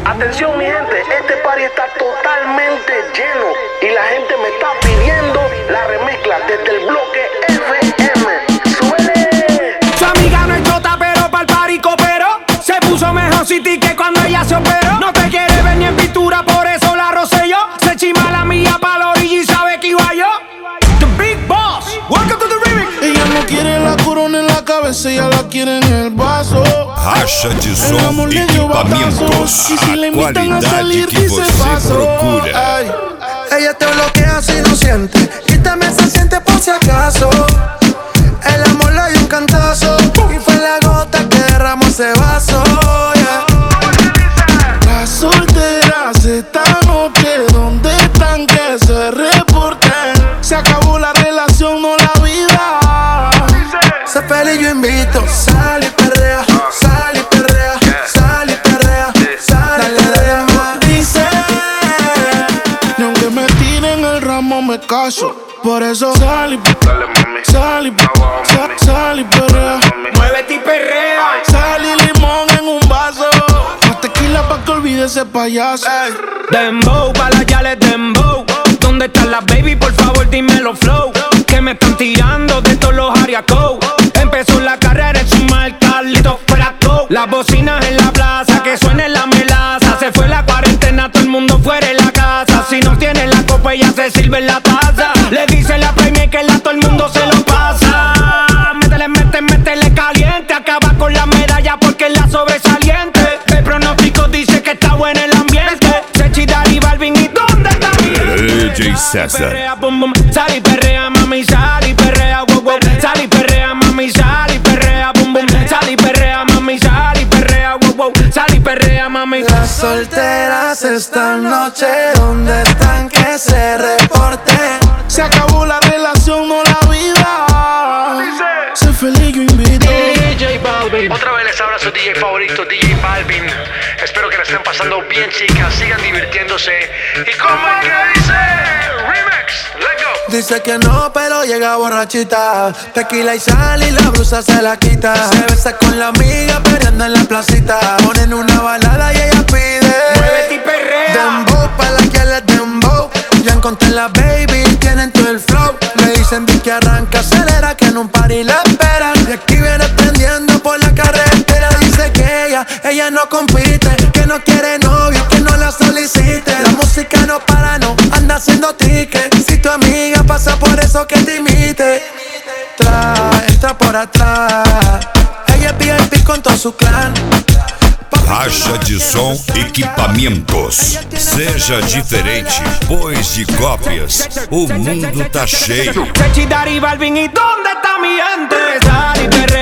Atención mi gente, este party está totalmente lleno y la gente me está pidiendo la remezcla desde el bloque FM. ¡Suele! Su amiga no es chota, pero pa'l party cooperó. Se puso mejor City que cuando ella se operó. No te quiere ver ni en pintura, por eso la rocé yo. Se chima la mía pa' la orilla y sabe que iba yo. The Big Boss, welcome to the remix. Ella no quiere la corona en la cabeza, ella la quiere en el vaso. Racha de som, equipamentos, y si le a invitan a qualidade salir, que dice você paso. procura. Ay. Ella te bloquea si no siente y también se siente por si acaso. El amor le dio un cantazo y fue la gota que derramó ese vaso, yeah. Las solteras esta noche, ¿dónde están? Que se reporten. Se acabó la relación, no la vida. Sé feliz, yo invito. Sal y perrea, sal y perrea, sal y perrea, sal y perrea. Dice, ni aunque me tiren el ramo me caso. Por eso sal y sal y sal y perrea. Muévete y perrea. Sal y limón en un vaso. Más tequila pa' que olvide ese payaso. Dembow, pa' las yales dembow. ¿Dónde están las baby? Por favor dímelo flow. Que me están tirando de todos los ariacos. Empezó la carrera en su marca, Lito Fraco. Las bocinas en la plaza, que suene la melaza. Se fue la cuarentena, todo el mundo fuera de la casa. Si no tiene la copa, ella se sirve en la taza. Le dice la premia que la todo el mundo se lo pasa. Métele caliente. Acaba con la medalla porque es la sobresaliente. El pronóstico dice que está bueno el ambiente. Sechi, Dari, Balvin, ¿y dónde está mi DJ César. Perrea, bum, bum. Sal y perrea, mami, sal y perrea, wow, wow. Sal y perrea, mami, sal y perrea, bum, bum. Sal y perrea, mami, sal y perrea, wow, wow. Sal y perrea, mami. Las solteras esta noche, ¿dónde están? Que se reporten. Se acabó la relación, no la vida. Sé feliz, yo invito. DJ Balvin. Otra vez les habla su DJ favorito, DJ Balvin. Espero que la estén pasando bien, chicas. Sigan divirtiéndose. ¿Y cómo es que dice? Remix, let's go. Dice que no, pero llega borrachita. Tequila y sal y la blusa se la quita. Se besa con la amiga peleando en la placita. Ponen una balada y ella pide. Muévete y perrea. Dembow pa' la que les dembow. Ya encontré la baby, tienen todo el flow. Me dicen que arranca, acelera, que en un party la esperan. Y aquí viene prendiendo por la carretera. Dice que ella no compite, que no quiere novio, que no la solicite. La música no para, no anda haciendo ticket. Si tu amiga pasa por eso que te imite. Entra por atrás. Ella es VIP con todo su clan. Racha de som, equipamentos. Seja diferente, pois de cópias o mundo tá cheio. Sechi, Dari, Balvin, ¿y dónde está mi gente? Sal y perrea.